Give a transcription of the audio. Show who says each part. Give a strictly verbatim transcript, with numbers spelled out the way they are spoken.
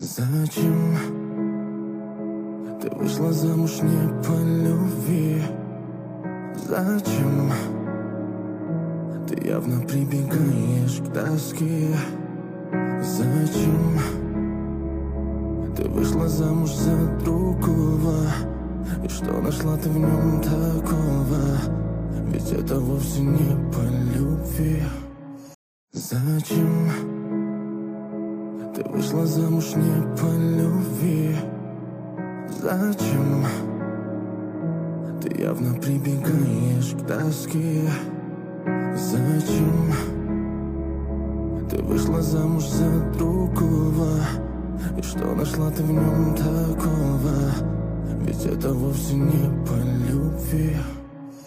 Speaker 1: Зачем ты вышла замуж не по любви? Зачем ты явно прибегаешь к тоске? Зачем ты вышла замуж за другого? И что нашла ты в нем такого? Ведь это вовсе не по любви. Зачем ты вышла замуж не по любви? Зачем ты явно прибегаешь к тоске? Зачем ты вышла замуж за другого? И что нашла ты в нем такого? Ведь это вовсе не по любви.